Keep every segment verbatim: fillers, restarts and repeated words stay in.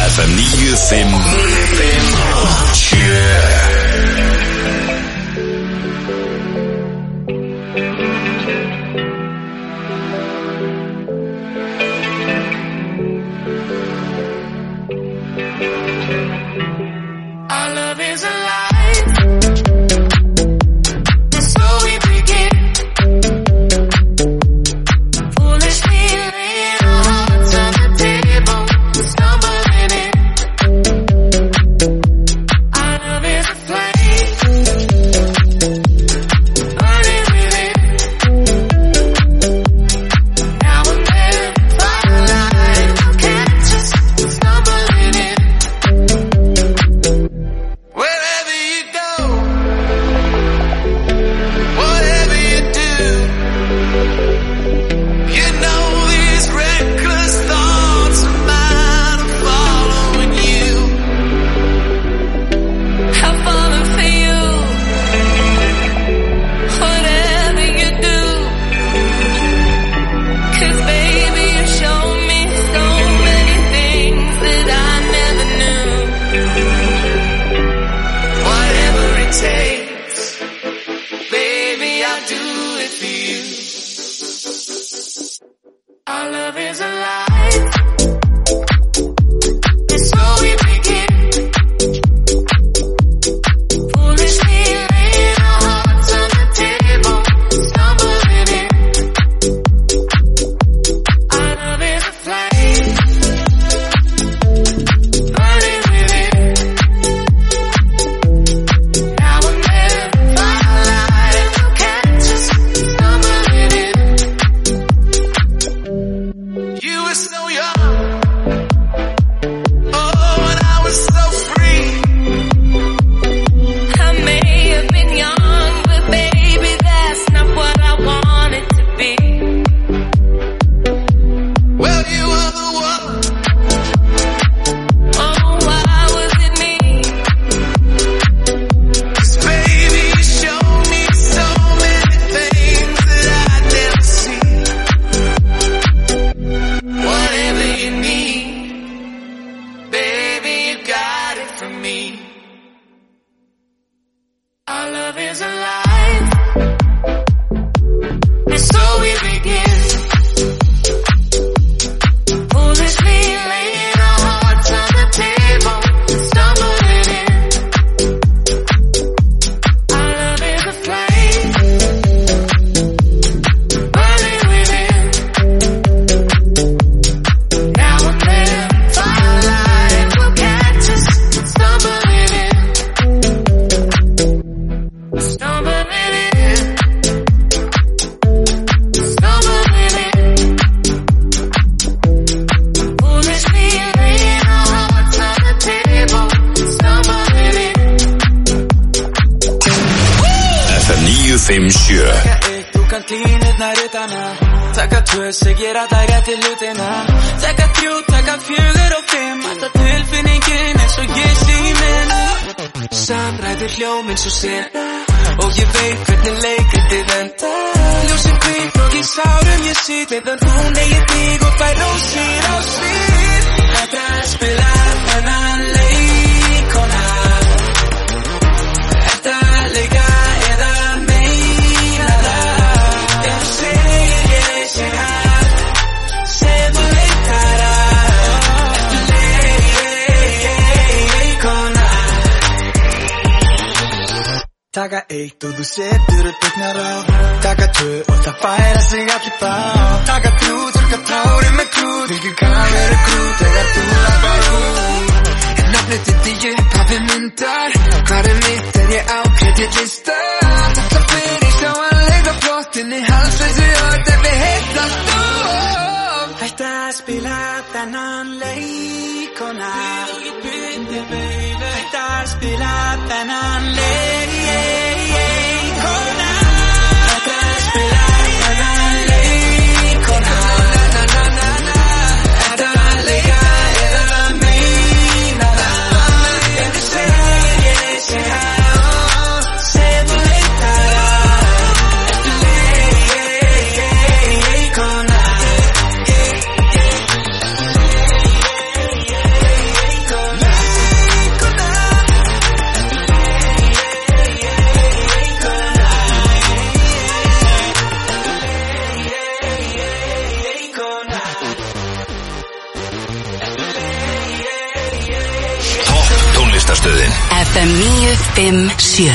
F M níu fimm sjö. Taka eitt og þú setur upp augnar á. Taka tvö og það færa sig allir bá. Taka þrjú, þurrka tárin með krút. Fylgjum kameru krút þegar þú lappar út. En nafnið þitt í upphafi myndar. Hvar er mitt er ég á kreditlista. Þetta fyrir sjáanlega flottinni halsveisu orð ef við hittast of. Hætta að spila þennan leikona. Hætta að spila þennan leikona. Tónlistarstöðin F M níu fimm sjö.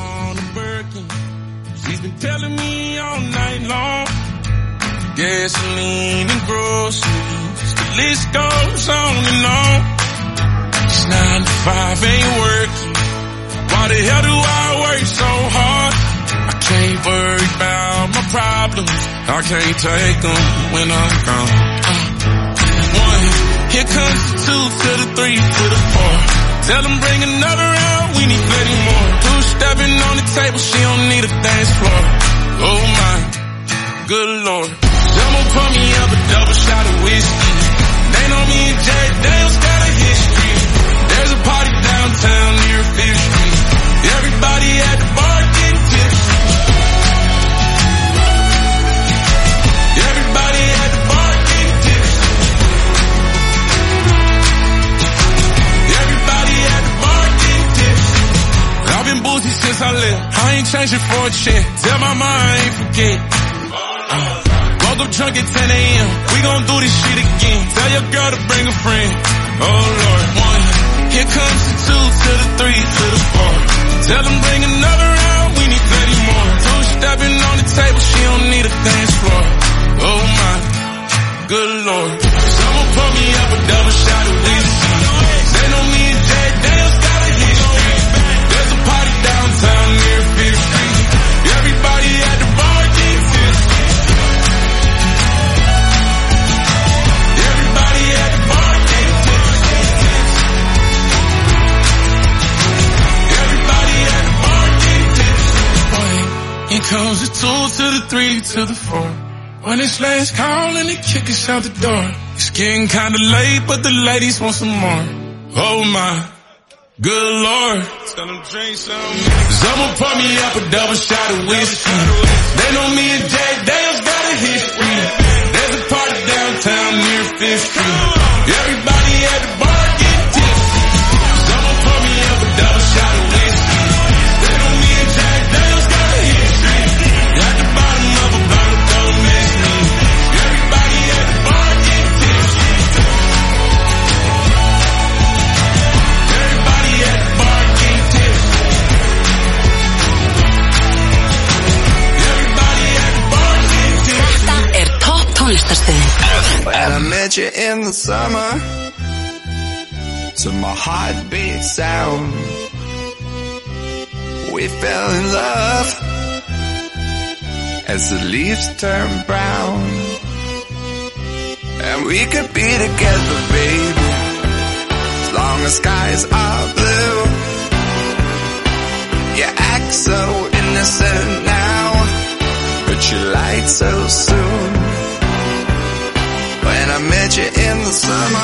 She's been telling me all night long. Gasoline and groceries, the list goes on and on. It's nine to five, ain't working. Why the hell do I work so hard? I can't worry about my problems. I can't take them when I'm gone. Uh, one, here comes the two to the three to the four. Tell them bring another round, we need plenty more. Two stepping on the table, she don't need a dance floor. Oh my, good lord. Someone pour me up a double shot of whiskey. They know me and Jay Daniels got a history. There's a party downtown near Fifth Street. Everybody at the bar getting tipsy. Everybody at the bar getting tipsy. Everybody at the bar getting tipsy. I've been boozy since I left. I ain't changing for a check. Tell my mom I ain't forget. Uh, woke up drunk at ten a.m. We gon' do this shit again. Tell your girl to bring a friend. Oh Lord, one. Here comes the two to the three to the four. Tell them bring another round, we need plenty more. Two stepping on the table, she don't need a dance floor. Oh my, good lord. Someone pour me up a double shot of whiskey. They know me and Jay Daniels got a history. There's a party downtown near Fifth Street. Everybody at the bar getting tipsy. Everybody at the bar getting tipsy. Everybody at the bar getting tipsy. One, here comes the two to the three to the four. When it's last call and they kick us out the door. It's getting kinda late, but the ladies want some more. Oh my, good lord. Tell them drink some. Someone pour me up a double shot of whiskey. They know me and Jay Daniels got a history. There's a party downtown near Fifth Street. Everybody at the bar getting tipsy. Someone pour me up a double shot of whiskey. They know me and Jay Daniels got a history. At the bottom of a bottle, don't miss me. Everybody at the bar getting tipsy. Everybody at the bar getting tipsy. Everybody at the bar getting tipsy. Þetta er topp tónlistarstöðin. When I met you in the summer, to my heartbeat sound, we fell in love as the leaves turn brown. And we could be together, baby, as long as skies are blue. You act so innocent now, but you lied so soon. When I met you in the summer,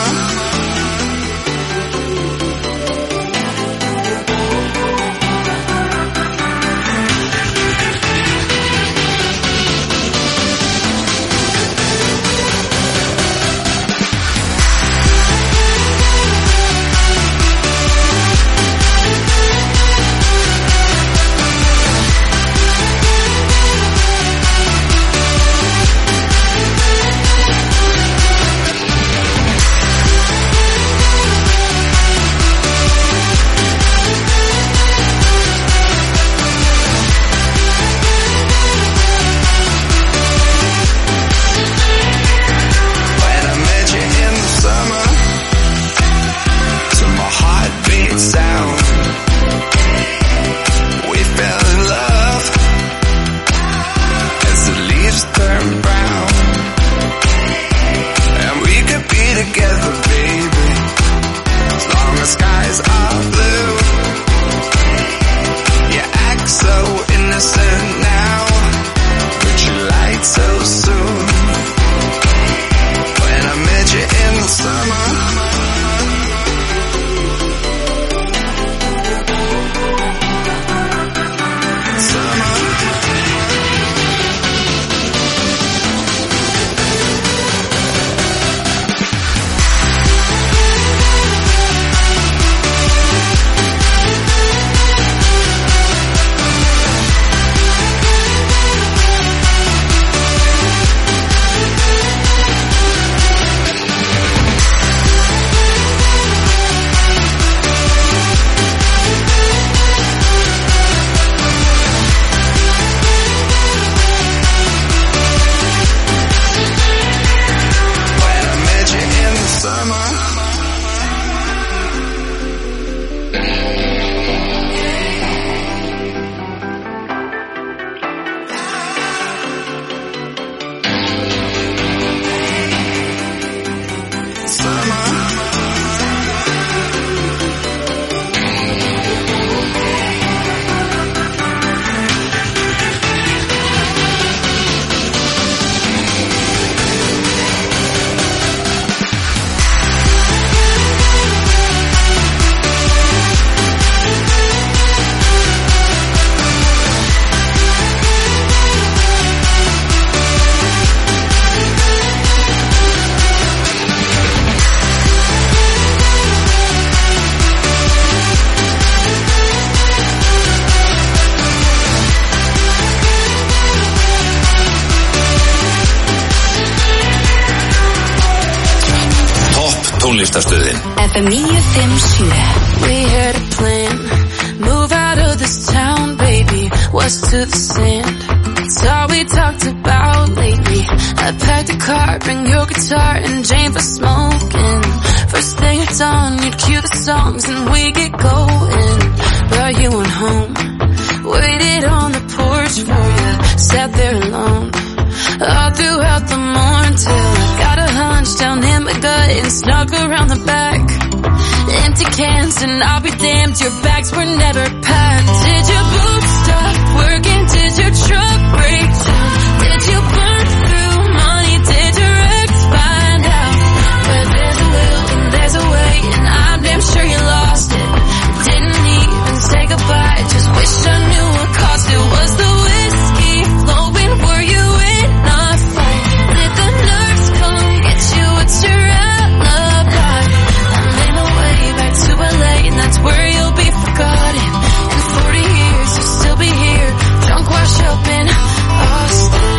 tónlistarstöðin F M níu fimm sjö. We had a plan, move out of this town, baby, west to the sand. It's all we talked about lately. I packed a car, bring your guitar and Jane for smoking. First thing at dawn, you'd cue the songs and we get going. But you went home, waited on the porch for you, sat there alone all throughout the morning till I got a hunch down in my gut and snuck around the back. Empty cans and I'll be damned, your bags were never packed. Did your boots stop working? Did your truck break down? Did you burn through money? Did your ex find out? But there's a will and there's a way, and I'm damn sure you lost it. Didn't even say goodbye, just wish I knew what cost it. Was the whiskey flowing? Were you in a fight? Did the nurse come get you? What's your alibi? I made my way back to L A, and that's where you'll be forgotten. In forty years you'll still be here, drunk, washed up in Austin.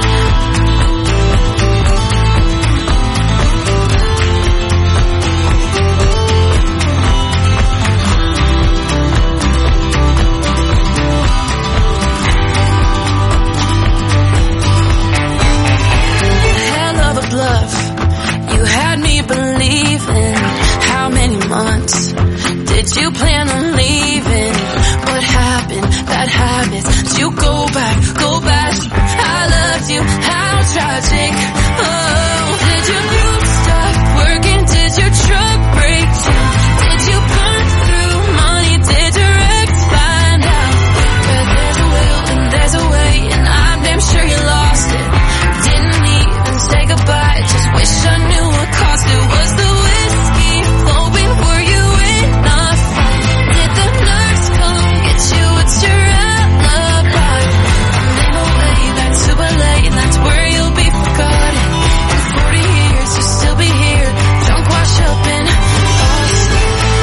Hell of a bluff, you had me believing. How many months did you plan on leaving? What happened? Bad habits. Did you go back? Go back. I loved you. How tragic. Oh, did your boots stop working? Did your truck break down? Did you burn through money? Did your ex find out? But there's a will and there's a way, and I'm damn sure you lost it. Didn't even say goodbye, just wish I knew what cost it. Was the whiskey flowing? Were you in a fight? Did the nurse come get you? What's your alibi? I made my way back to L A, and that's where you'll be forgotten. In forty years you'll still be here, drunk, washed up in Austin.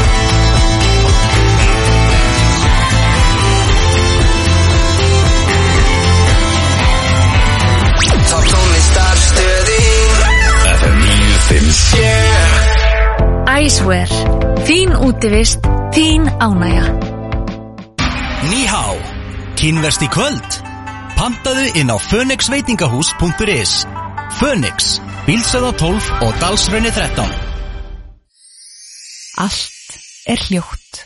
Topp tónlistarstöðin F M níu fimm sjö. Æsver, þín útivist, þín ánægja. Níhá, kínverst í kvöld. Pantaðu inn á fönix veitingahús punktur is. Fönix, Bílsöða tólf og Dalsrauni þrettán. Allt er hljótt.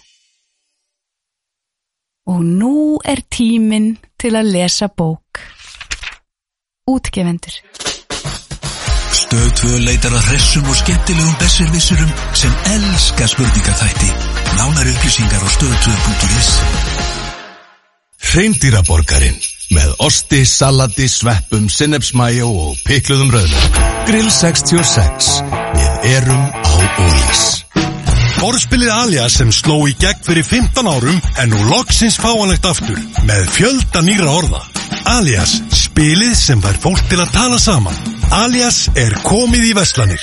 Og nú er tíminn til að lesa bók. Útgefendur. Stöð tvö leitar að hressum og skemmtilegum besservissurum sem elska spurningaþætti. Nánari upplýsingar á stöð tvö punktur is. Hreindýraborgarinn með osti, salati, sveppum, sinnepsmæjó og pikluðum rauðum. Grill sextíu og sex. Við erum á Ólís. Borðspilið Alias sem sló í gegn fyrir fimmtán árum en nú loksins fáanlegt aftur með fjölda nýra orða. Alias, spilið sem fær fólk til að tala saman. Alias er komið í verslanir.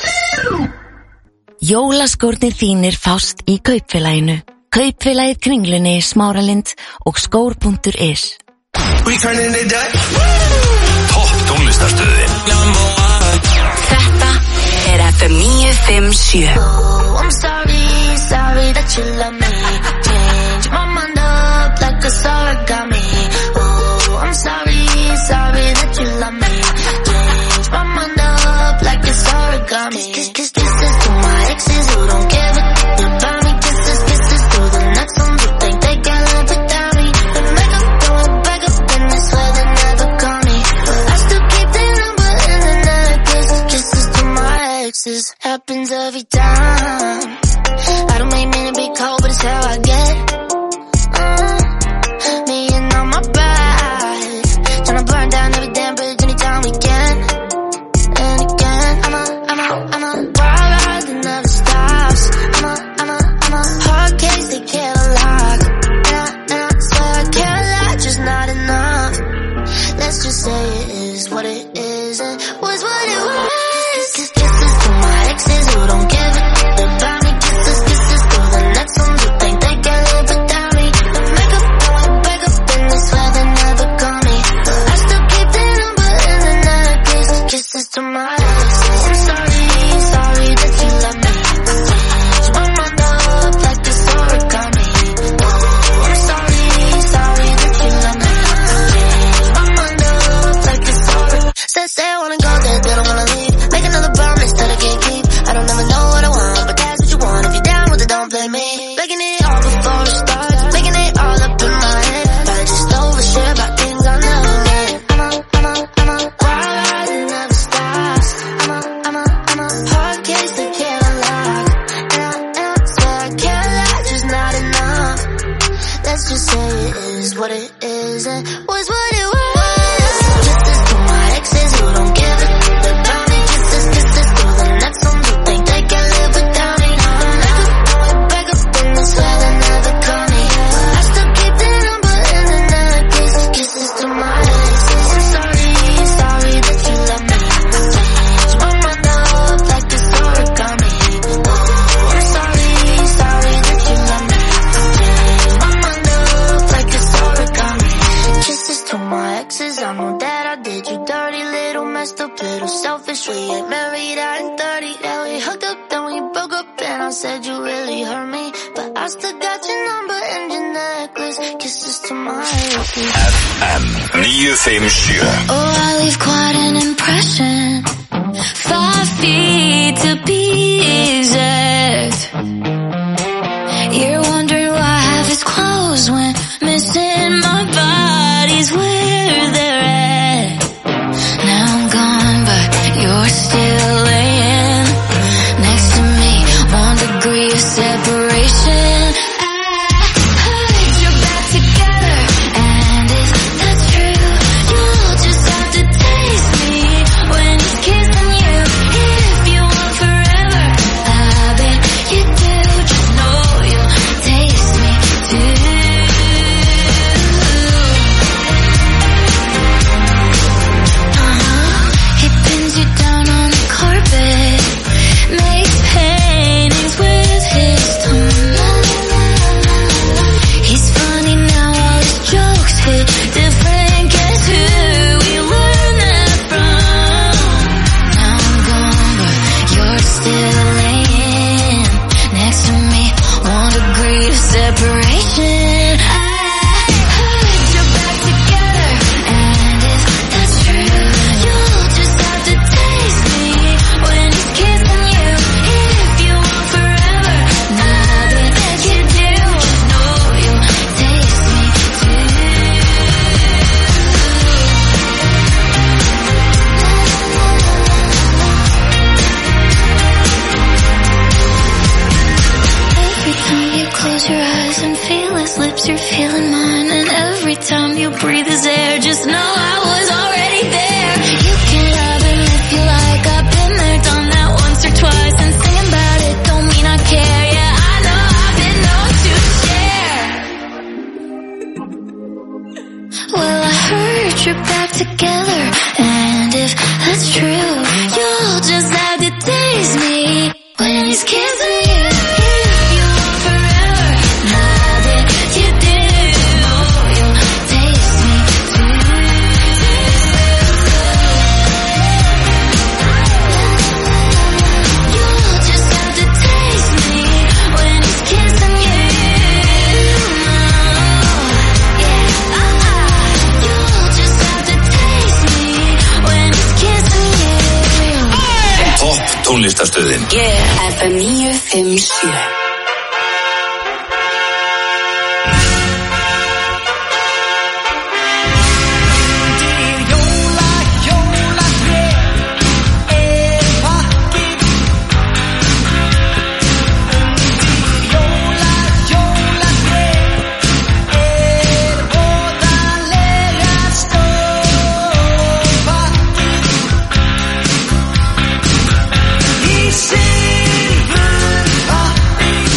Jólaskórnir þínir fást í Kaupfélaginu. Kaupfélagið Kringlunni, Smáralind og skór punktur is. Topp tónlistarstöðin Þetta er F M níu fimm sjö. Oh, I'm sorry, sorry that you love me. Change my mind up like a origami. Oh, I'm sorry, sorry that you love me. Change my mind up like it's origami. Kiss, kiss, kisses to my exes who don't give a f*** about me. Kisses, kisses to the next ones who think they can live without me. But make up, going back up in this way they never call me. But I still keep their number in the necklace. Kisses to my exes, happens every time. I don't make me to be cold, but it's how I get. Uh, me and all my pride, tryna burn down every damn bridge anytime we can. And again, I'm a, I'm a, I'm a wild ride that never stops. I'm a, I'm a, I'm a hard case they can't unlock. And I, and I swear I can't lie, just not enough. Let's just say it is what it is and was what it was. Kisses, kisses to my exes who don't give a f*** about me. Kisses, kisses to the next ones who think they can live without me. And make up, going back up in this way they never call me. But I still keep their number in the necklace. Kisses to my exes. I'm sorry, sorry that you love me. twenty-eight, married out in thirty. Yeah, we hooked up, then we broke up, and I said you really hurt me, but I still got your number and your necklace. Kisses to my face. F M nine fimm sjö. Oh, I leave quite an impression. Five feet to be exact. You're wondering why I have his clothes when missing my body's where they're at. Now I'm gone, but you're still laying next to me. One degree of separation. I heard you're back together, and if that's true, you'll just have to taste me when he's kissing you. If you want forever, I bet you do. Just know you'll taste me too. Uh-huh. He pins you down on the carpet, makes paintings with his tongue. He's funny now, all his jokes hit different. Guess who we learned that from? Now I'm gone, but you're still laying next to me. One degree of separation. I heard you're back together, and if that's true, you'll just have to taste me when he's kissing you. If you want forever, now that you do, just know you'll taste me too. Every time you close your eyes and feel his lips, you're feeling mine. And every time you breathe his air, just know I was already there. You can love him if you like. I've been there, done that once or twice. And singing about it don't mean I care. Yeah, I know I've been known to share. Well, I heard you're back together, and if that's true, you'll just have to taste me when he's kissing you. If you want forever, now that you do, you'll taste me too. You'll just have to taste me when he's kissing you. Yeah, uh-uh. You'll just have to taste me when he's kissing you. Topp tónlistarstöðin. Yeah, F M nine fimm sjö. Silfurpappi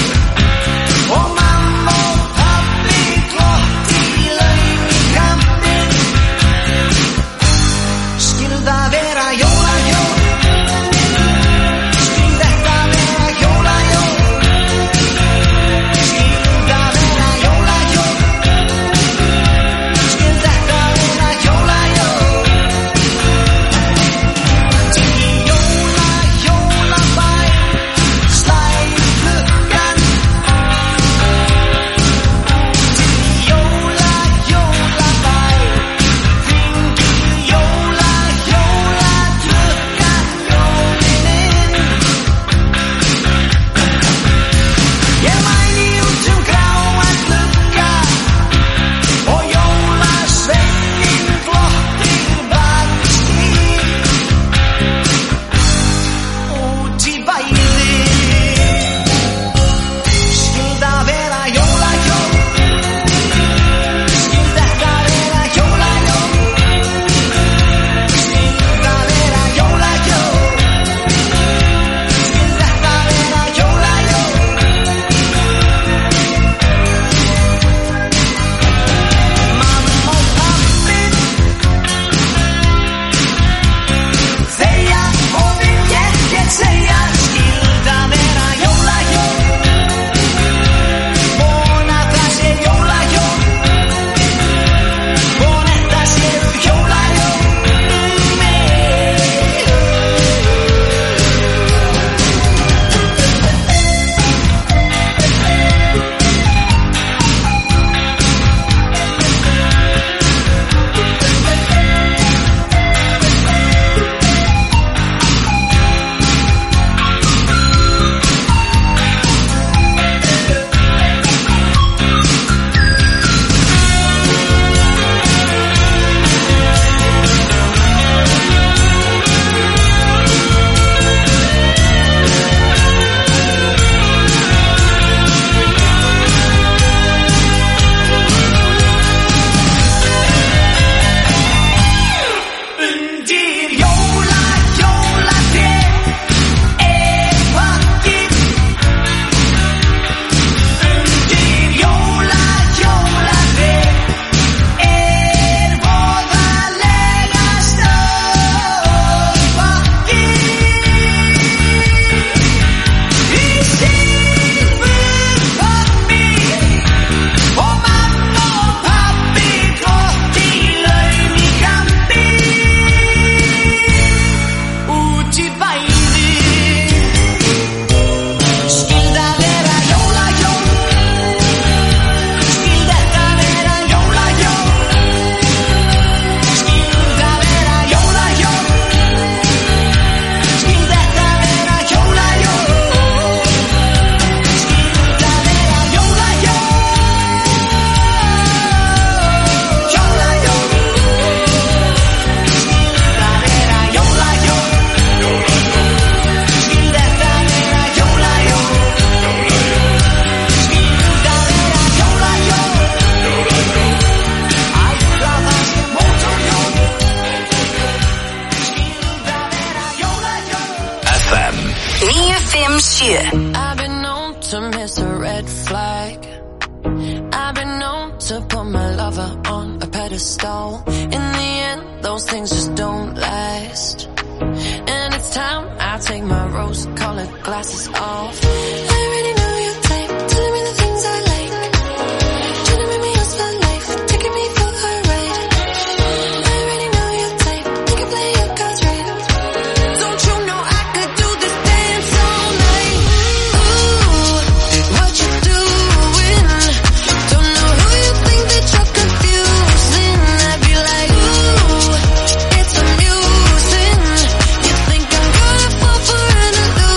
níu fimm sjö. I've been known to miss a red flag. I've been known to put my lover on a pedestal. In the end, those things just don't last. And it's time I take my rose-colored glasses off. I already know your type, telling me the things I like. Trying to make me yours for life, taking me for a ride. I already know your type, you can play your cards right. Don't you know I could do this dance all night? Ooh, what you doing? Don't know who you think that you're confusing. I'd be like, ooh, it's amusing. You think I'm gonna fall for an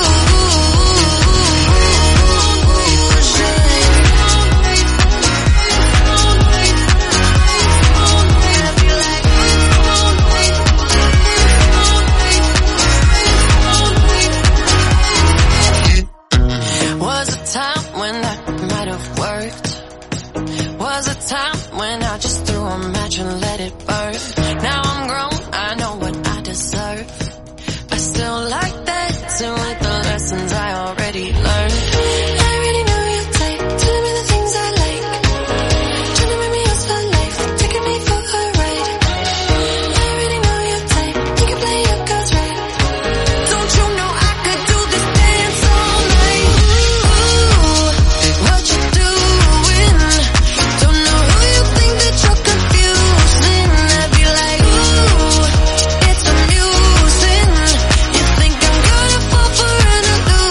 Was a time when that might have worked. Was a time when I just threw a match and let it burn. Now I'm grown, I know what I deserve. I still like dancing with the lessons I already learned. I already know your type, telling me the things I like. Trying to make me yours for life, taking me for a ride. I already know your type, you can play your cards right. Don't you know I could do this dance all night? Ooh, what you doing? Don't know who you think that you're confusing. I'd be like, ooh, it's amusing. You think I'm gonna fall for an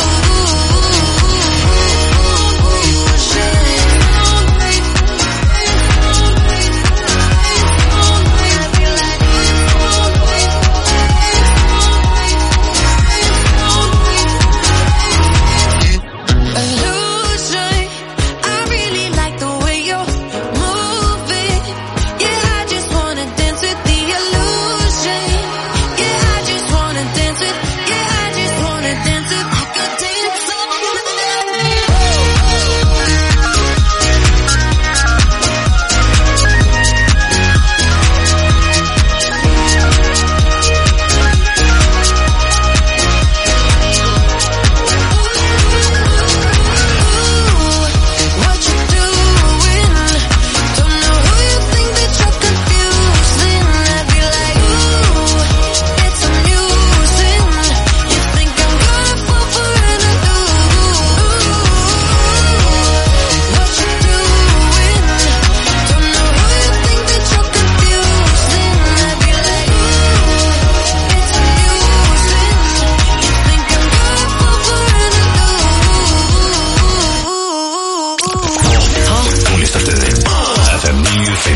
illusion. I really like the way you're moving. Yeah, I just wanna dance with the illusion. Yeah, I just wanna dance with. Yeah, I just wanna dance with. I could dance all what you doing? Don't know who you think that you're confusing. I'd be like, ooh, it's amusing. You think I'm gonna fall for an illusion. What you doing? Don't know who you think that you're confusing. I'd be like, ooh, it's amusing. You think I'm gonna fall for an Tónlistarstöðin F M níu fimm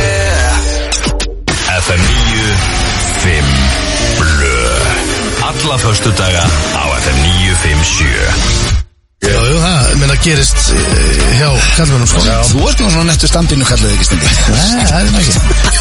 F M níu fimm Blö Alla föstudaga á F M níu fimm sjö. Já, jú, það, menna gerist eh, hjá kallmennum sko. Já. Þú ert nú svona nettu standinu kallið ekki standi. Nei, það er ekki.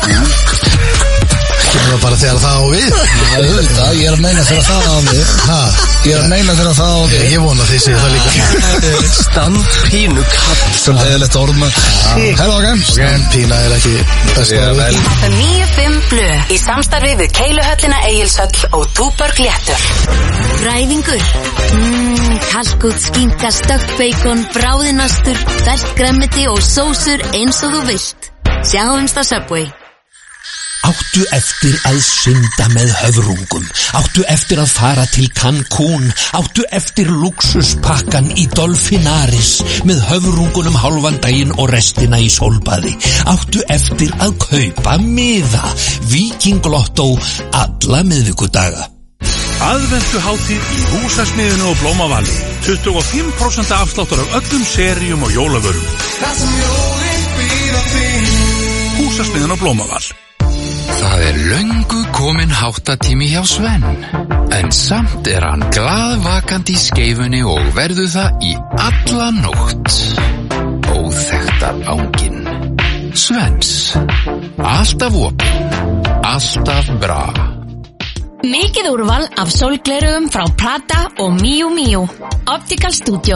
Kemur það bara þegar það á við? Já, auðvitað, ég er að meina þegar það á við. Ha? Ég er að meina þegar það á við. Ég, ég vona að þið séu það líka. Standpínu kall. Svo leiðilegt orð með. Hæða okkar. Standpína er ekki besta orðið. F M níu fimm Blö í samstarfi við Keiluhöllina Egilshöll og Túborg Léttur. Ræðingur. Mmm, kalkút, skinka, stökkt beikon, bráðinastur, ferskt gremmiti og sósur eins og þú vilt. Sjáumst á Subway. Áttu eftir að synda með höfrungum, áttu eftir að fara til Cancún, áttu eftir luxuspakkan í Dolphinaris með höfrungunum hálfan daginn og restina í sólbaði, áttu eftir að kaupa miða, Víkinglotto alla miðvikudaga. Aðventu hátíð í húsasmiðinu og Blómavali, tuttugu og fimm prósent afsláttur af öllum seríum og jólavörum. Húsasmiðinu og Blómaval. Það er löngu komin háttatími hjá Sven, en samt er hann glaðvakandi í skeifunni og verður það í alla nótt. Óþekktar ánginn. Svens. Alltaf opinn. Alltaf bra. Mikið úrval af sólglerugum frá Prada og Miu Miu. Optical Studio.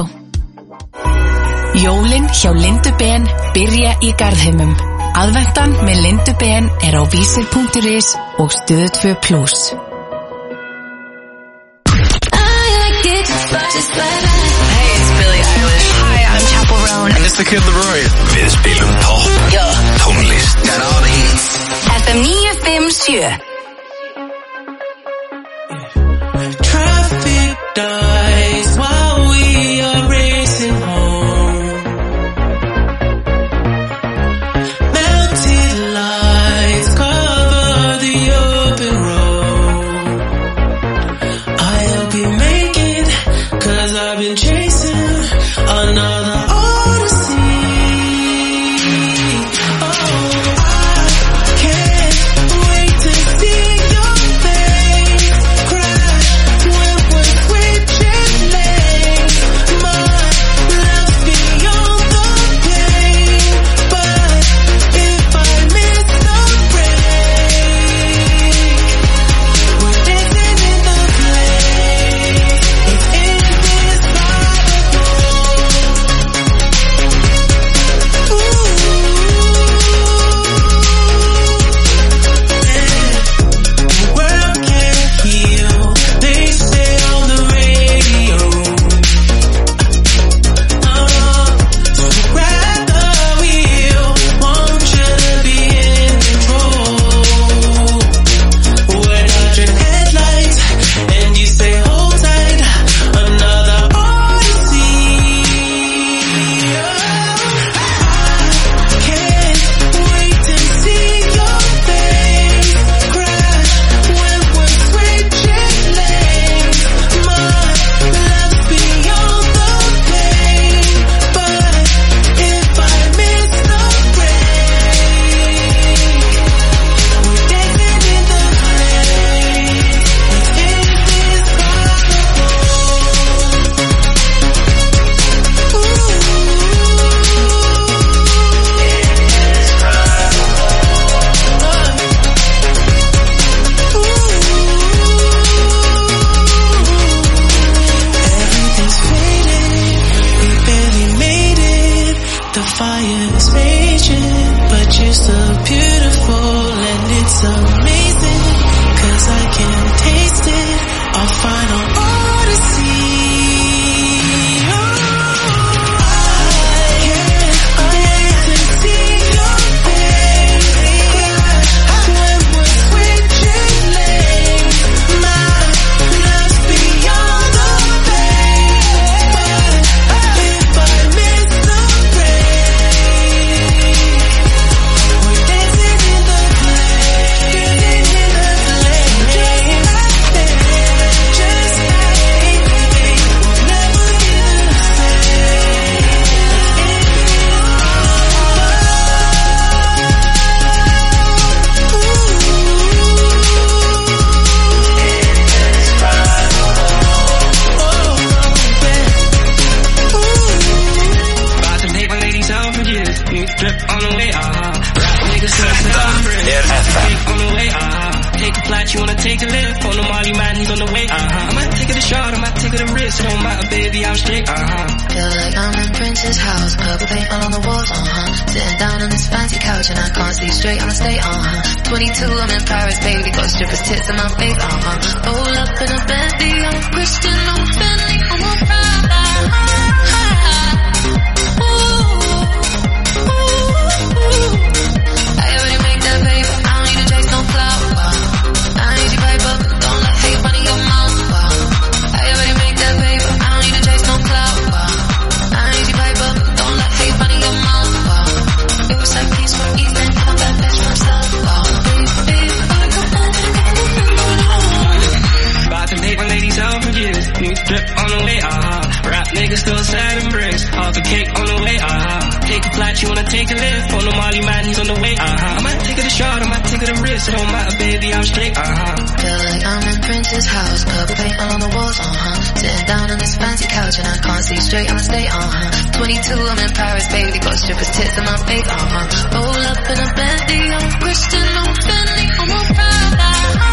Jólin hjá Lindu Ben byrja í Garðheimum. Aðventan með Lindu Ben er á vísir punktur is og Stöð tvö plus. I like it Hey, it's Billie Eilish. Hi, I'm Chappell Roan. And it's the Kid Laroi. Við spilum topp tónlist. Got all the hits. F M níu fimm sjö. Traffic dies while we are racing home. Melted lights cover the open road. I'll be making, cause I've been chasing another odyssey. Oh, I can't wait to see your face crash when we're switching lanes. My love's beyond the pain, but if I miss the break, we're dancing in the place. It's indescribable. The world can't heal, they say on the radio. Uh, so grab the wheel, want you to be in control. We're dodging headlights, and you say hold tight, another odyssey. I can't wait to see your face crash when we're switching lanes. My love's beyond the pain, but if I miss the break, we're dancing in the place. Everything's fading, we barely made it. The fire is raging, but you're so beautiful and it's amazing. Cause I can taste it, our final odyssey. Oh, I can't wait to see your face crash when we're switching lanes. My love's beyond the pain, but if I miss the break, we're dancing in the place, dancing in the place, just like this, just like anything, we'll never be the same. About to make my ladies out for years. New drip on the way, uh-huh. Rap niggas still celebrate. er F M. Take on the way, uh-huh. Take a flight, you wanna take a lift. On the Molly man, he's on the way, uh-huh. I might take it a shot, I might take it a risk. It don't matter, baby, I'm straight, uh-huh. Feel like I'm in Prince's house, purple paint all on the walls, uh-huh. Sitting down on this fancy couch and I can't see straight on the state, uh-huh. twenty-two, I'm in Paris, baby, got strippers' tits in my face, uh-huh. Roll up in a Bentley, I'm a Christian, I'm a Bentley, I'm a Prada, ooh, ooh, ooh. I already make that paper, I don't need to chase no clout, wow. I need you paper, don't let hate run in your mouth, wow. I already make that paper, I don't need to chase no clout, wow. I need you paper, don't let hate run in your mouth, wow. It was like peace for Ethan, I'm that bitch myself, wow. Baby, I come on, About to take my ladies out for years. New drip on the way, uh-huh. Rap niggas still sad and bricks. Half a cake on the way, uh-huh. Take a flight, you wanna take a lift. On the Molly man, he's on the way, uh-huh. I might take it a shot, I might take it a risk. It don't matter, baby, I'm straight, uh-huh. feel like I'm in Prince's house, purple paint all on the walls, uh-huh. Sitting down on this fancy couch and I can't see straight on the state, uh-huh. twenty-two, I'm in Paris, baby, got strippers' tits in my face, uh-huh. Roll up in a Bentley, I'm a Christian, I'm a Bentley, I'm a Prada,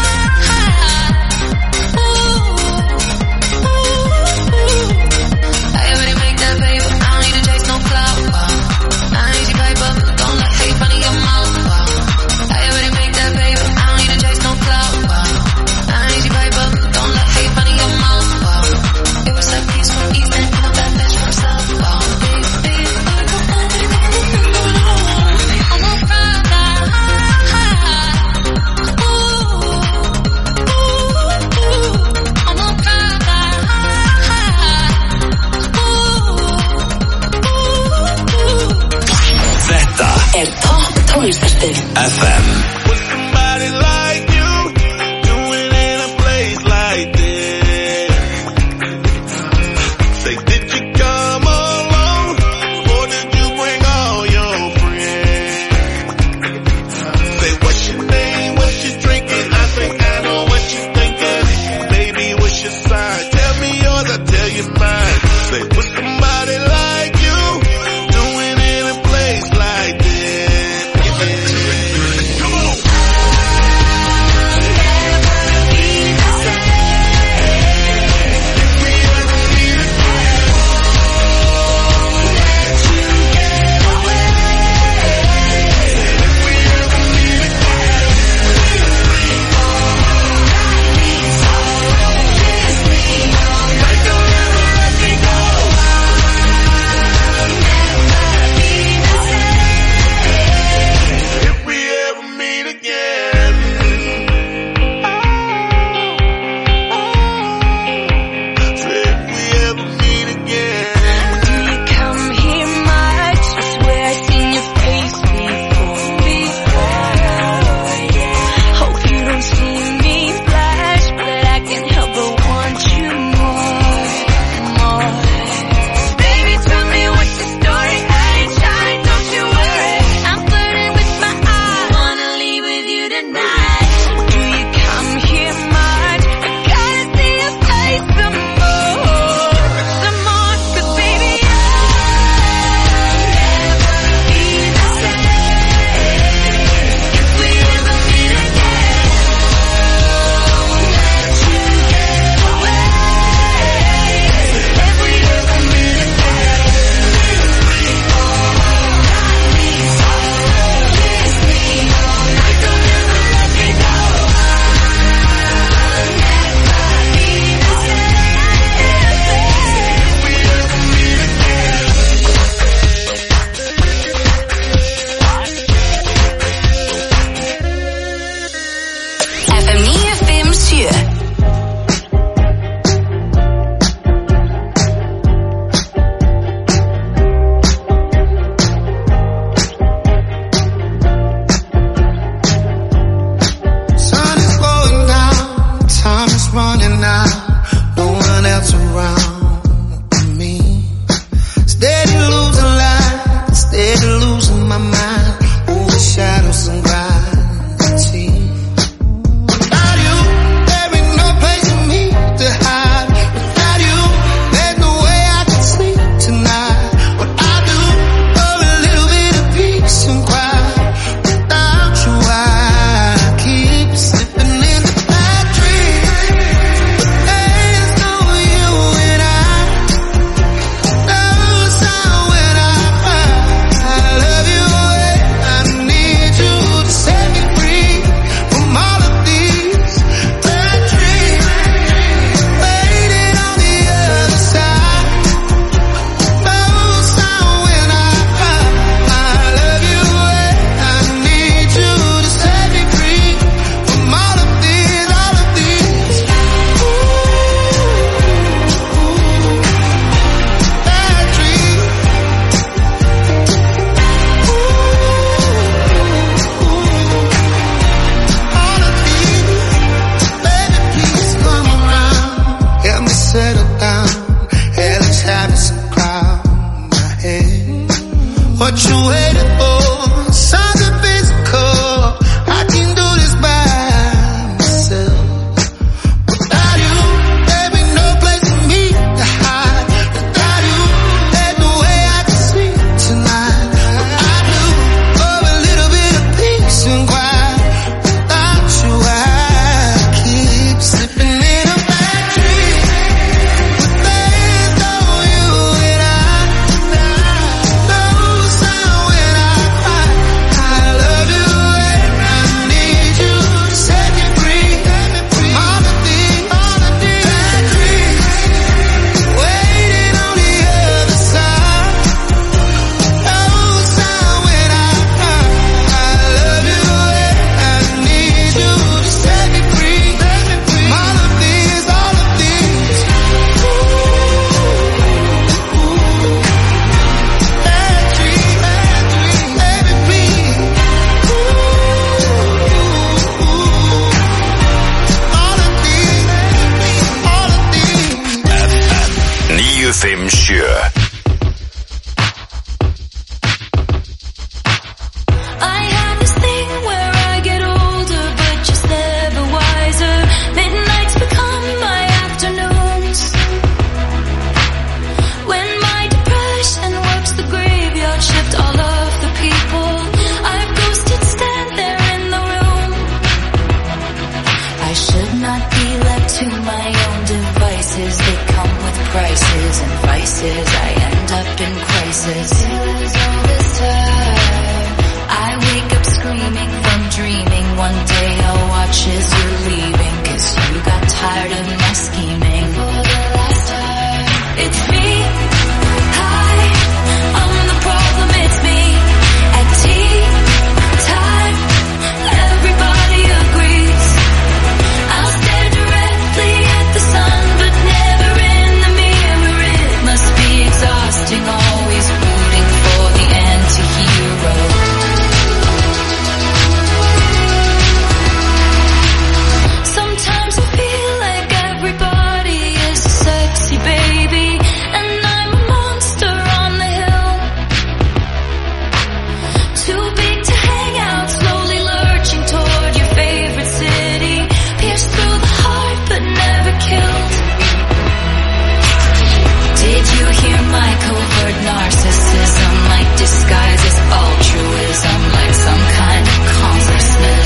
ooh, ooh, ooh. I already make that paper, I don't need to chase no clout, wow. I need you paper, don't let hate run in your mouth, wow. I already make that paper, I don't need to chase no clout, wow. I need you paper, don't let hate run in your mouth, wow. It was like Gléttu F M. Somebody like you doing in a place like this. Say, did you come alone or did you bring all your friends? Say, what's your name? What you drinking? I think I know what you're thinking. Baby, what's your sign? Tell me yours, I'll tell you mine. Say, what's somebody like you doing in a place like this? Come on. When I níu fimm sjö. I end up in crisis. All this time, I wake up screaming from dreaming. One day I'll watch as you're leaving, 'cause you got tired of my scheming. For the last time, it's me. Hi, I'm the problem, it's me. At tea time, everybody agrees. I'll stare directly at the sun, but never in the mirror. It must be exhausting, always rooting for the anti-hero. Sometimes I feel like everybody is a sexy baby, and I'm a monster on the hill. Too big to hang out, slowly lurching toward your favorite city. Pierced through the heart, but never killed. Did you hear my covert narcissism? Like disguise as altruism, like some kind of consciousness.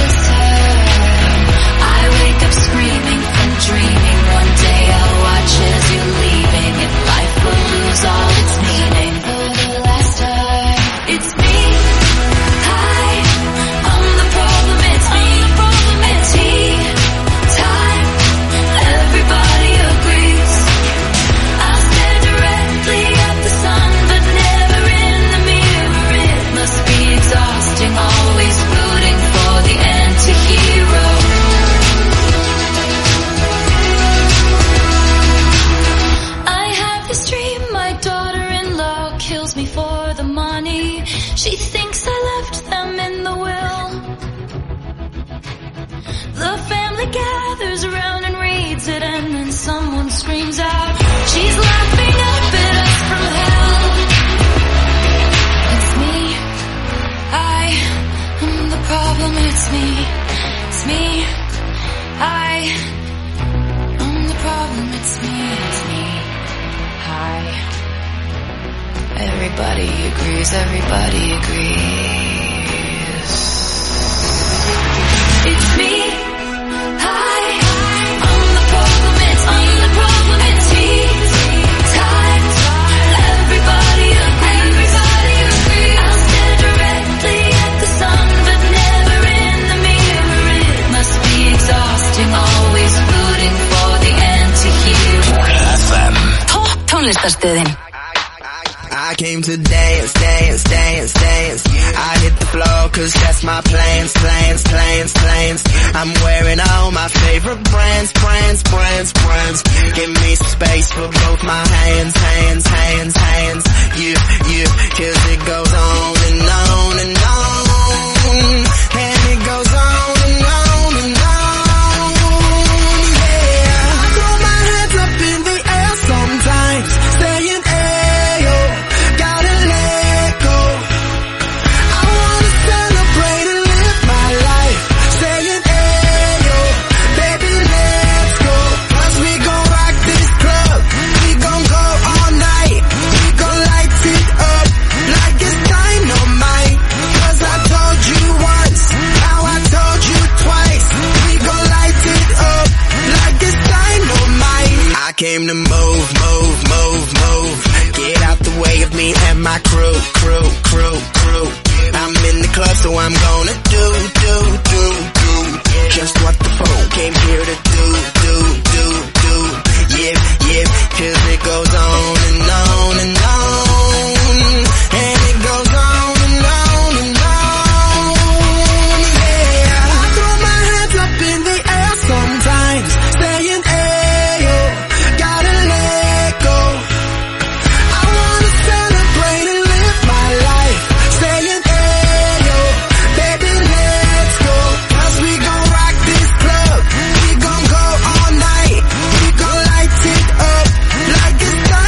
I wake up screaming from dreaming. One day I'll watch as you're leaving, and life will lose all its meaning. For the last time, it's me. Hi, I'm the problem, it's me. At tea time, everybody agrees. I'll stare directly at the sun, but never in the mirror. It must be exhausting, always rooting for the anti-hero. I have this dream, my daughter-in-law kills me for the money. She thinks I left them in the will. The family gathers around and reads it, and then someone screams out, she's laughing up at us from hell. It's me. I am the problem, it's me. It's me. I am the problem, it's me. It's me. Hi. Everybody agrees, everybody agrees. It's me. Hi. I'm the problem, it's me. The problem, it's me. Time. Everybody agrees. Everybody agrees. I'll stare directly at the sun, but never in the mirror. It must be exhausting, always rooting for the anti-hero. F M. Topp tónlistarstöðin. I came to dance, dance, dance, dance. I hit the floor 'cause that's my plans, plans, plans, plans. I'm wearing all my favorite brands, brands, brands, brands. Give me some space for both my hands, hands, hands, hands. You, you, 'cause it goes on and on and on. And it goes on and on and on. Yeah, I throw my hands up in the air sometimes, saying, ayo, gotta let go. I wanna celebrate and live my life, saying, ayo, baby, let's go. 'Cause we gon' rock this club, we gon' go all night. We gon' light it up like it's dynamite. 'Cause I told you once, now I told you twice. We gon' light it up like it's dynamite. I came to move, move, move, move. Get out the way of me and my crew, crew, crew, crew. I'm in the club, so I'm gonna do, do, do, do just what the phone came here to do, do, do, do. Yeah, yeah, 'cause it goes on and on and on. And it goes on and on and on. Yeah, I throw my hands up in the air sometimes, saying, ayo, gotta let go. I wanna celebrate and live my life, saying, ayo, baby, let's go. 'Cause we gon' rock this club, we gon' go all night. We gon' light it up like it's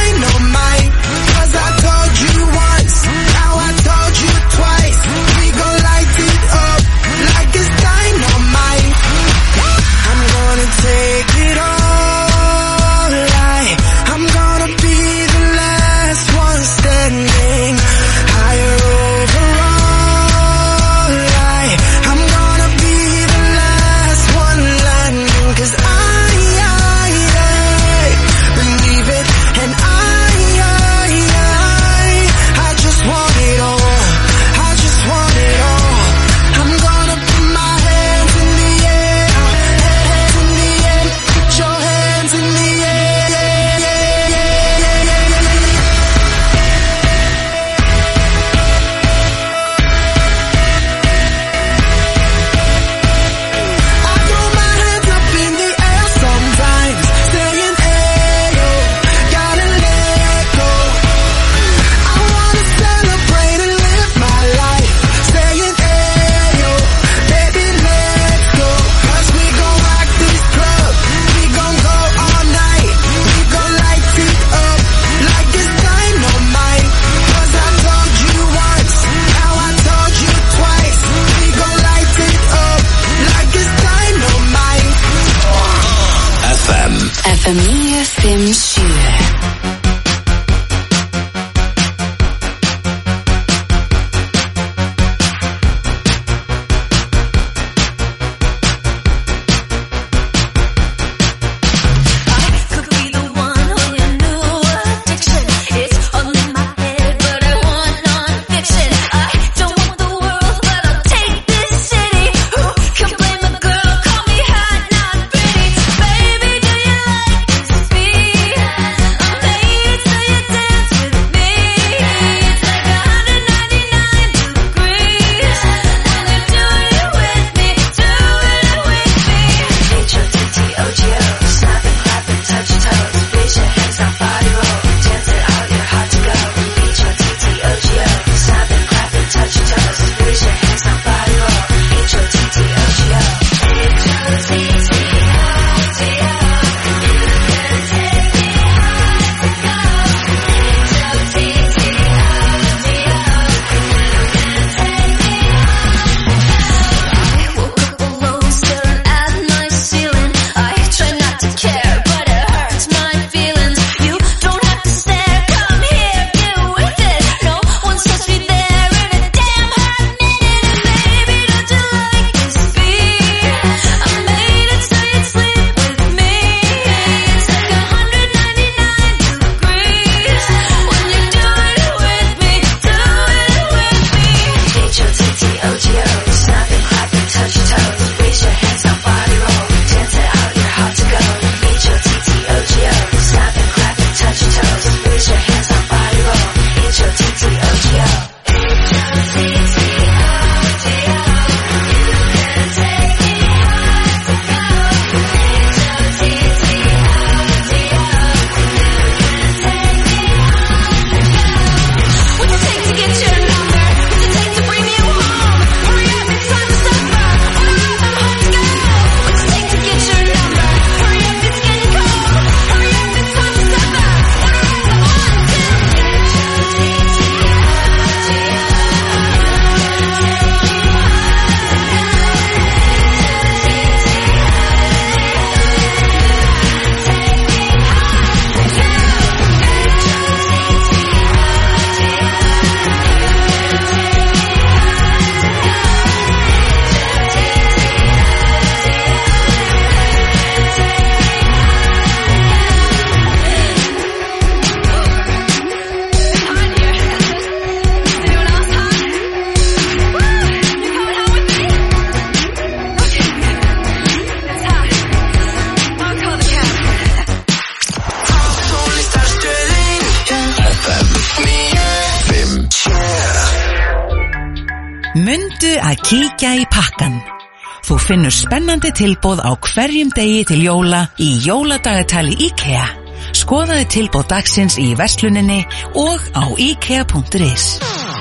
Mundu að kíkja í pakkan. Þú finnur spennandi tilboð á hverjum degi til jóla í jóladagatali IKEA. Skoðaðu tilboð dagsins í versluninni og á ikea punktur is.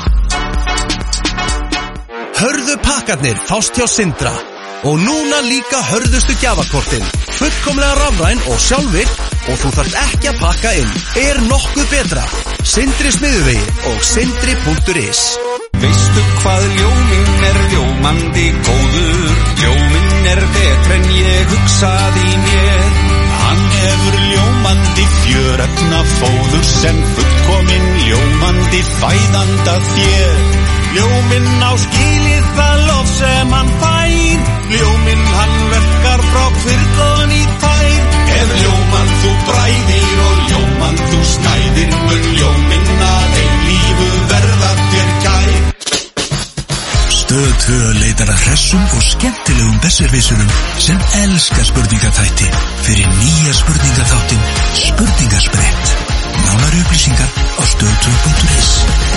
Hörðu pakkarnir fást hjá Sindra. Og núna líka hörðustu gjafakortin. Fullkomlega rafræn og sjálfvirk og þú þarft ekki að pakka inn. Er nokkuð betra? Sindri Smiðuvegi og sindri punktur is. Veistu hvað ljóminn er ljómandi góður? Ljóminn er betr en ég hugsaði mér. Hann hefur ljómandi fjörefna fóður sem fullkomin ljómandi fæðanda þér. Ljóminn á skilið það lof sem hann fær. Ljóminn hann verkar frá kvirðan í tær. Ef ljómann þú bræðir og ljómann þú snæðir, mun ljóminn að eilífu verða þér kær. Stöð tvö leitar að hressum og skemmtilegum besserwissurum sem elska spurningaþætti. Fyrir nýja spurningaþáttin Spurningasprett. Nánari upplýsingar á stöð tvö punktur is.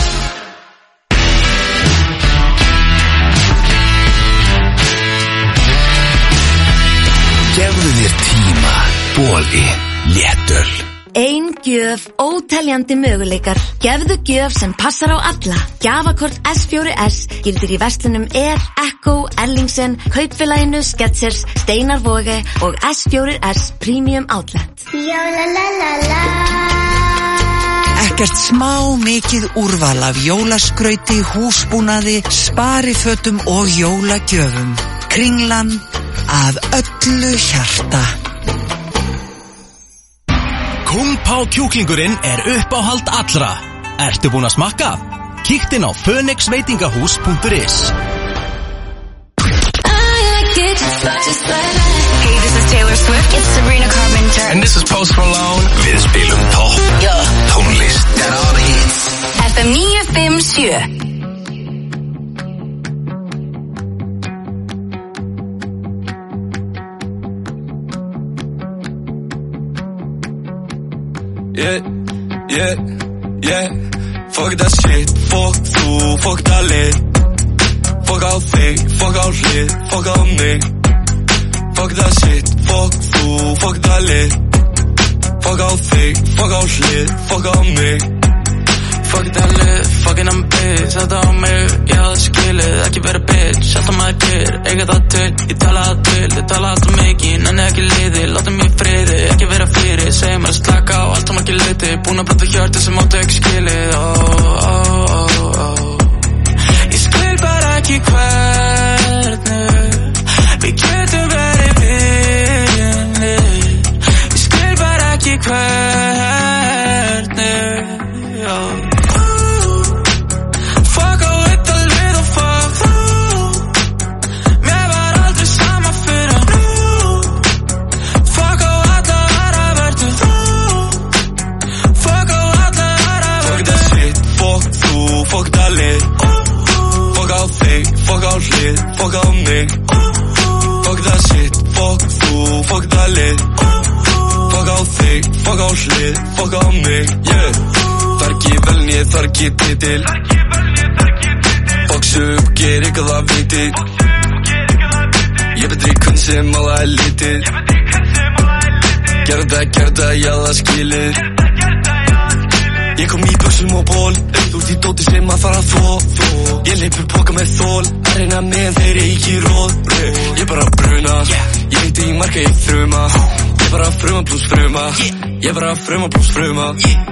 Gefðu þér tíma, Bogi, léttöl. Ein gjöf, óteljandi möguleikar. Gefðu gjöf sem passar á alla. Gjafakort S fjögur S gildir í verslunum Air, Echo, Erlingsen, Kaupfélaginu, Skechers, Steinar Voge og S fjögur S Premium Outlet. Jólalalala. Ekkert smá mikið úrval af jólaskrauti, húsbúnaði, sparifötum og jólagjöfum. Kringlan af öllu hjarta. Kung-Pá kjúklingurinn er uppáhald allra. Ertu búin að smakka? Kíkt inn á fönix veitingahús punktur is. Hey, this is Taylor Swift. It's Sabrina Carpenter. And this is Post Malone. Við spilum topp yeah. tónlist. Got all the hits. F M níu fimm sjö. Yeah, yeah, yeah. Fuck that shit, fuck þú, fuck that lit. Fuck á þig, fuck á hlið, fuck á mig. Fuck that shit, fuck þú, fuck that lit. Fuck á þig, fuck á hlið, fuck á mig. Fuck that lit, fucking I'm bitch. Þetta á mig, ég hafði skilið, ekki verið bitch. Alltaf maður pyr, eiga það til. Ég tala það til, ég tala alltaf mikið. Nenni ekki liði, láta mig í friði. Ekki vera fyrir, segja mér að slaka á alltaf margir liti. Búin að brota hjörti sem áttu ekki skilið. Oh, oh, oh, oh. Ég skil bara ekki hvernig við getum verið vinir. Ég skil bara ekki hvernig, oh. Fuck that lit. Fuck á þig, fuck á hlið, fuck á mig. Fuck that shit, fuck þú, fuck that lit. Fuck á þig, fuck á hlið, fuck á mig. Yeah. Þar ekki velni, þar ekki titil. Fuck upp, ger eitthvað að viti. Ég betri kunn sem á það er litið. Gerða, gerða, já það skilið. Ég kom í buxum og ból. Þú ert í dóti sem að fara að þó, þó. Ég leipur póka með þól. Að reyna meðan þeir ekki róð. Ég bara bruna, ég heiti í marka í fruma. Ég bara fruma pluss fruma. Ég bara fruma pluss fruma.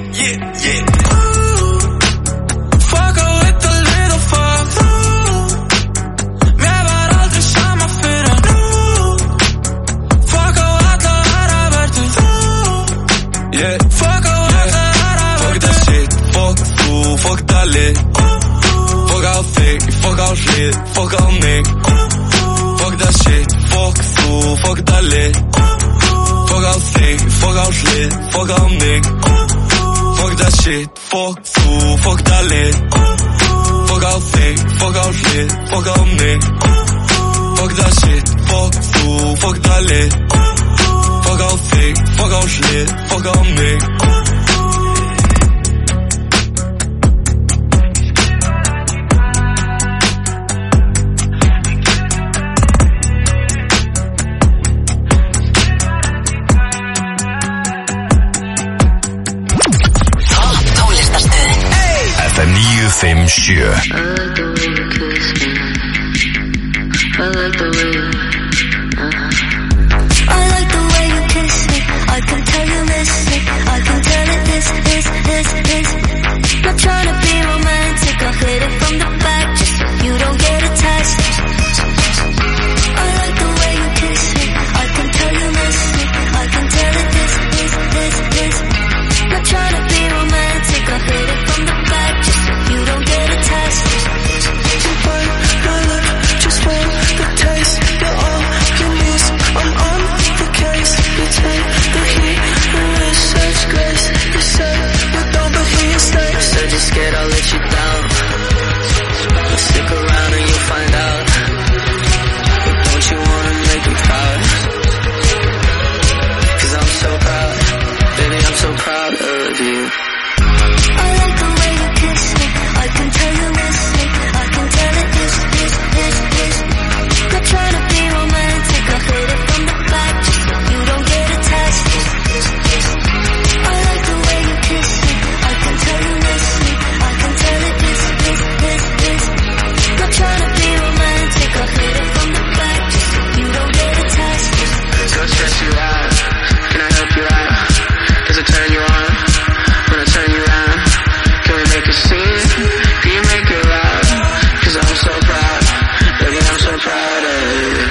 Fuck á þetta lið og fuck þú. Mér var aldrei sama fyrir nú. Fuck á alla aðra verður þú. Yeah. Fuck á alla aðra verður þú. Fuck that shit, fuck þú, fuck that lit. Fuck á þig, fuck á hlið, fuck á mig. Fuck that shit, fuck þú, fuck that lit. Fuck á þig, fuck á hlið, fuck á mig. Fuck that shit, fuck þú, fuck that lit. Fuck á þig, fuck á hlið, fuck á mig. Fuck that shit, fuck þú, fuck that lit. Fuck á þig, fuck á hlið, fuck á mig. fimm sjö. I like the way you I like the way you kiss me. I can tell you miss me. I can tell it is, is, is, is. Not trying to be romantic. I'll hit it from the back just so you don't get attached. I like the way you kiss me. I can tell you miss me. I can tell it is, is, is, is. Not trying to be romantic. I'll hit it from the back just so you don't get attached. You burn my love just for the taste. You're all you need. I'm on the case. You take the heat and with such grace. You say you don't, but here you stay. Said you're scared I'll let you down. Stick around and you'll find out. But don't you wanna make me proud? Cause I'm so proud. Baby, I'm so proud of you. I like the way you kiss me. I can tell you miss me. I can tell it is, is, is, is. Not trying to be romantic. I'll hit it from the back just so you don't get attached. I like the way you kiss me. I can tell you miss me. I can tell it is, is, is, is. Not trying to be romantic. I'll hit it from the back just so you don't get attached. Don't stress you out. Can I help you out? Does it turn you on? When I turn you around, can we make a scene? Can you make it loud? Cause I'm so proud. Baby, I'm so proud of you.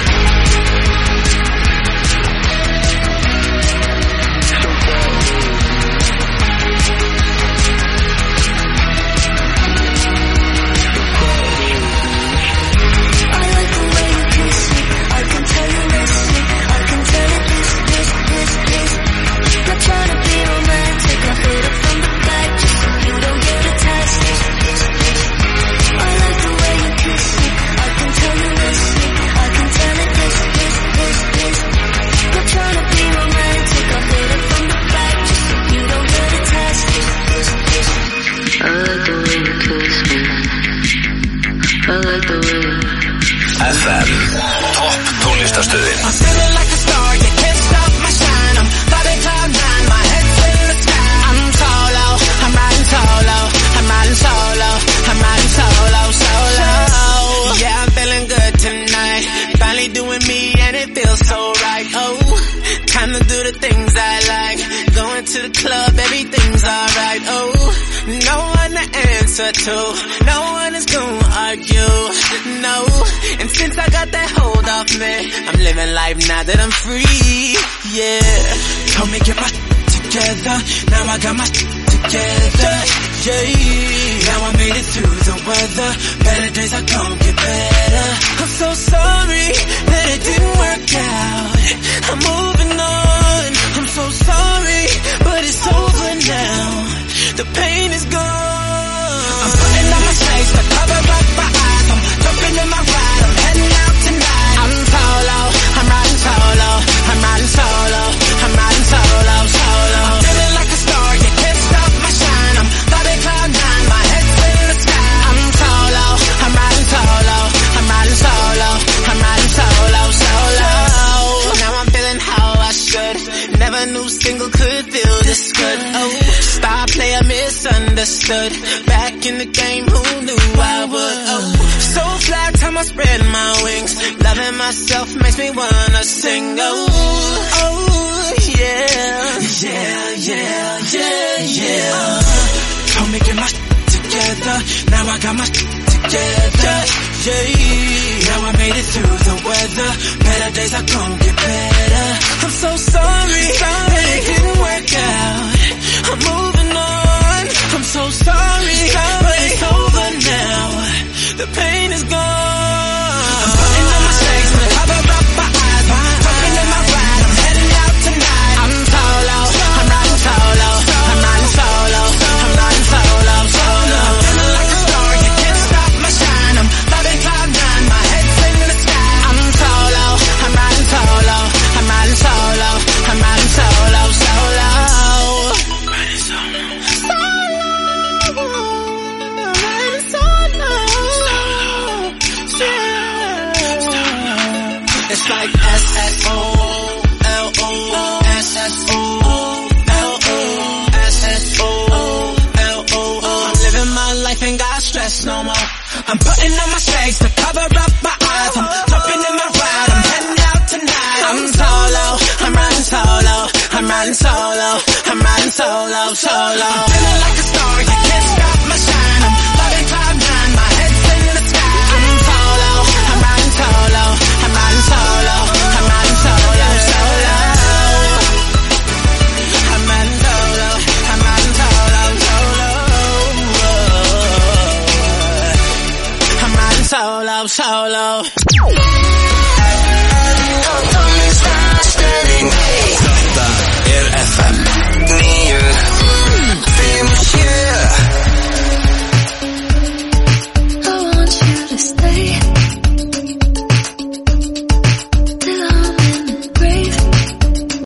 F M, topp tónlistarstöðin. I'm feeling like a star, you can't stop my shine. I'm flying cloud nine, my head's in the sky. I'm solo, I'm riding solo, I'm riding solo, I'm riding solo, solo. Yeah, I'm feeling good tonight. Finally doing me and it feels so right. Oh, time to do the things I like. Going to the club, everything's alright. Oh, no one to answer to, no one is gonna argue, no. And since I got that hold off me, I'm living life now that I'm free, yeah. Told me get my together, now I got my together, yeah. Now I made it through the weather, better days are gonna get better. I'm so sorry that it didn't work out, I'm moving on. I'm so sorry, but it's over now, the pain is gone. I'm putting on my shades to cover up my eyes. I'm jumping in my ride, I'm heading out tonight. I'm solo, I'm riding solo, I'm riding solo, I'm riding solo, solo. I'm feeling like a star, you can't stop my shine. I'm flying cloud nine, my head's in the sky. I'm solo, I'm riding solo, I'm riding solo, I'm riding solo, solo. Now I'm feeling how I should. Never knew single could feel this good. Oh, star player misunderstood. Back in the game, who knew I would? Oh, so fly, time I spread my wings. Loving myself makes me wanna sing. Oh, oh, yeah, yeah, yeah, yeah, yeah. Told me get my together, now I got my together, yeah. Now I made it through the weather, better days are gonna get better. I'm so sorry, sorry that it didn't work out. I'm moving on, I'm so sorry, sorry, but it's over now, the pain is gone. I'm putting on my shades to cover up my eyes. I'm jumping in my ride, I'm heading out tonight. I'm solo, I'm riding solo, I'm riding solo, I'm riding solo, solo. I'm feeling like a star, you can't stop my shine. I'm flying cloud nine, my head's in the sky. I'm solo, I'm riding solo, I'm riding solo, I'm riding solo, solo. Riding I'm putting on my shades to cover up my eyes. I'm jumping in my ride, I'm heading out tonight. I'm solo, I'm riding solo, I'm riding solo, I'm riding solo, solo. I'm feeling like a star, you can't stop my shine. I'm floating cloud nine, my head's in the sky. I'm solo, I'm riding solo, I'm riding solo, I'm riding solo, solo. I'm riding solo, I'm riding solo, solo. I'm riding solo, solo.